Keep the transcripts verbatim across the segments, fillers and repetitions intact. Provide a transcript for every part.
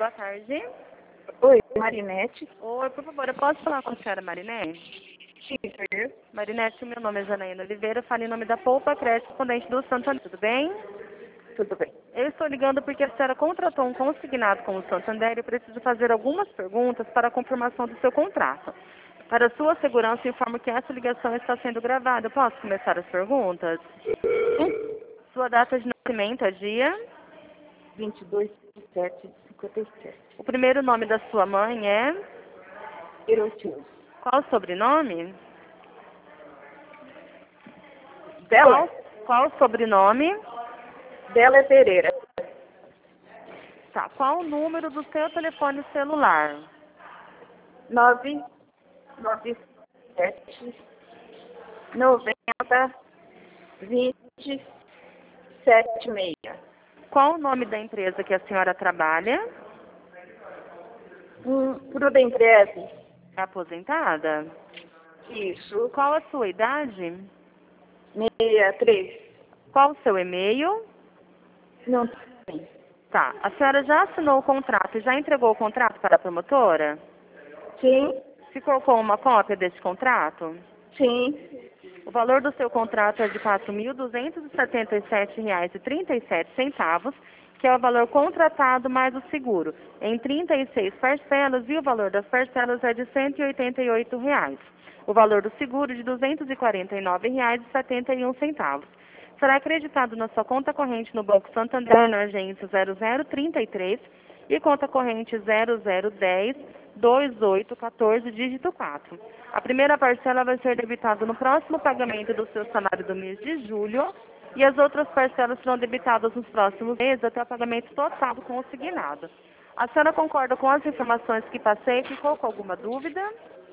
boa tarde. Oi, Marinete. Oi, por favor, eu posso falar com a senhora Marinete? Sim, sou eu. Marinete, meu nome é Janaína Oliveira, falo em nome da Poupa Crédito, correspondente do Santander, tudo bem? Tudo bem. Eu estou ligando porque a senhora contratou um consignado com o Santander e preciso fazer algumas perguntas para a confirmação do seu contrato. Para sua segurança, informo que essa ligação está sendo gravada. Eu posso começar as perguntas? Sim. Sua data de nascimento é dia? vinte e dois de sete de cinquenta e sete. O primeiro nome da sua mãe é? Erotius. Qual o sobrenome? Dela? Qual, qual o sobrenome? Dela é Pereira. Tá. Qual o número do seu telefone celular? nove nove sete noventa vinte setenta e seis. Qual o nome da empresa que a senhora trabalha? Um Prudentrese. É aposentada? Isso. Qual a sua idade? sessenta e três. Qual o seu e-mail? Não tem. Tá. A senhora já assinou o contrato e já entregou o contrato para a promotora? Sim. Ficou com uma cópia desse contrato? Sim. O valor do seu contrato é de quatro mil duzentos e setenta e sete reais e trinta e sete centavos, que é o valor contratado mais o seguro, em trinta e seis parcelas, e o valor das parcelas é de cento e oitenta e oito reais. O valor do seguro de duzentos e quarenta e nove reais e setenta e um centavos. Será acreditado na sua conta corrente no Banco Santander, na agência zero zero trinta e três e conta corrente zero zero dez vinte e oito quatorze, dígito quatro. A primeira parcela vai ser debitada no próximo pagamento do seu salário do mês de julho e as outras parcelas serão debitadas nos próximos meses até o pagamento total do consignado. A senhora concorda com as informações que passei? Ficou com alguma dúvida?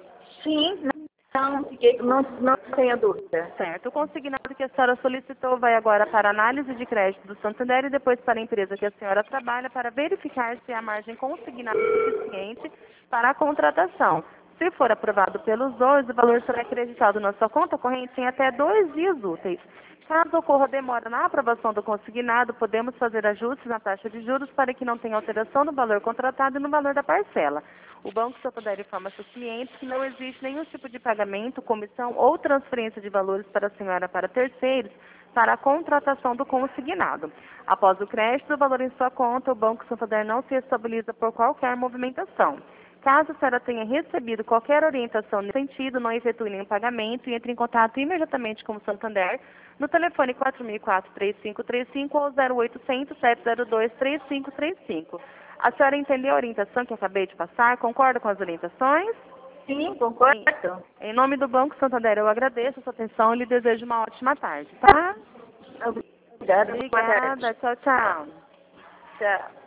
Sim. Não, fiquei, não, não tenha dúvida. Certo. O consignado que a senhora solicitou vai agora para análise de crédito do Santander e depois para a empresa que a senhora trabalha para verificar se a margem consignada é suficiente para a contratação. Se for aprovado pelos dois, o valor será acreditado na sua conta corrente em até dois dias úteis. Caso ocorra demora na aprovação do consignado, podemos fazer ajustes na taxa de juros para que não tenha alteração no valor contratado e no valor da parcela. O Banco Santander informa seus clientes que não existe nenhum tipo de pagamento, comissão ou transferência de valores para a senhora para terceiros para a contratação do consignado. Após o crédito do valor em sua conta, o Banco Santander não se estabiliza por qualquer movimentação. Caso a senhora tenha recebido qualquer orientação nesse sentido, não efetue nenhum pagamento e entre em contato imediatamente com o Santander no telefone quatro mil e quatro, três cinco três cinco ou zero oitocentos, sete zero dois, três cinco três cinco. A senhora entendeu a orientação que acabei de passar? Concorda com as orientações? Sim, concordo. Em, em nome do Banco Santander, eu agradeço a sua atenção e lhe desejo uma ótima tarde, tá? Obrigada. Obrigada. Tchau, tchau. Tchau.